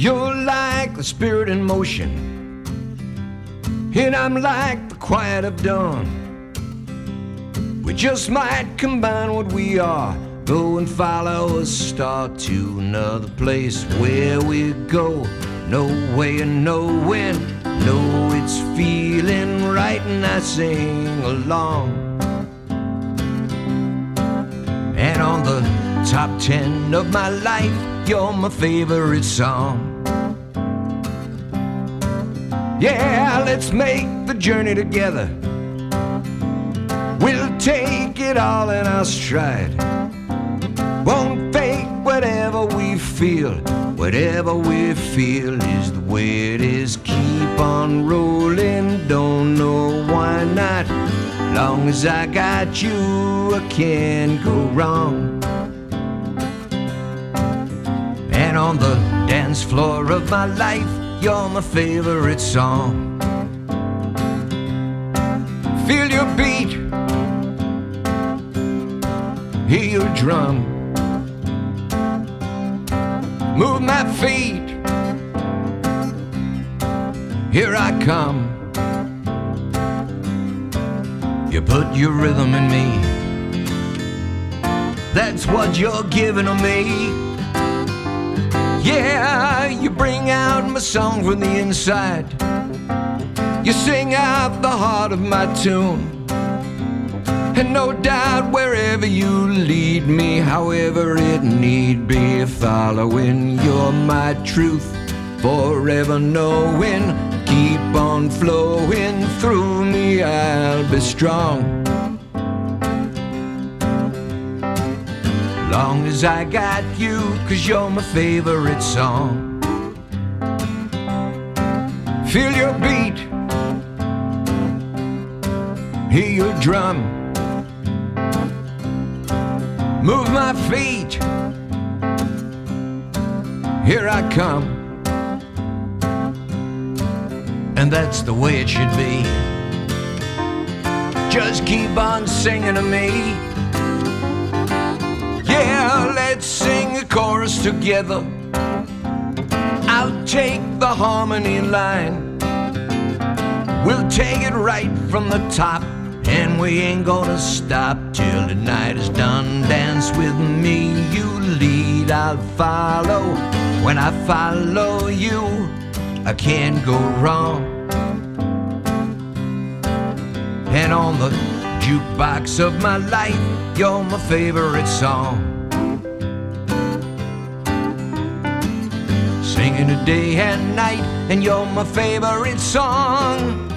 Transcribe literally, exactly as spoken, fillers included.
You're like the spirit in motion, and I'm like the quiet of dawn. We just might combine what we are, go and follow a star to another place where we go. No way of knowing, know it's feeling right, and I sing along. And on the top ten of my life, you're my favorite song. Yeah, let's make the journey together. We'll take it all in our stride. Won't fake whatever we feel. Whatever we feel is the way it is. Keep on rolling, don't know why not. Long as I got you, I can't go wrong. And on the dance floor of my life, you're my favorite song. Feel your beat, hear your drum. Move my feet, here I come. You put your rhythm in me, that's what you're giving to me. Yeah, you bring out my song from the inside. You sing out the heart of my tune. And no doubt wherever you lead me, however it need be, following you're my truth, forever knowing. Keep on flowing through me, I'll be strong. Long as I got you, 'cause you're my favorite song. Feel your beat, hear your drum. Move my feet, here I come. And that's the way it should be. Just keep on singing to me. Yeah, let's sing a chorus together. I'll take the harmony line. We'll take it right from the top, and we ain't gonna stop till the night is done. Dance with me, you lead, I'll follow. When I follow you, I can't go wrong. And on the jukebox of my life, you're my favorite song. Singing it day and night, and you're my favorite song.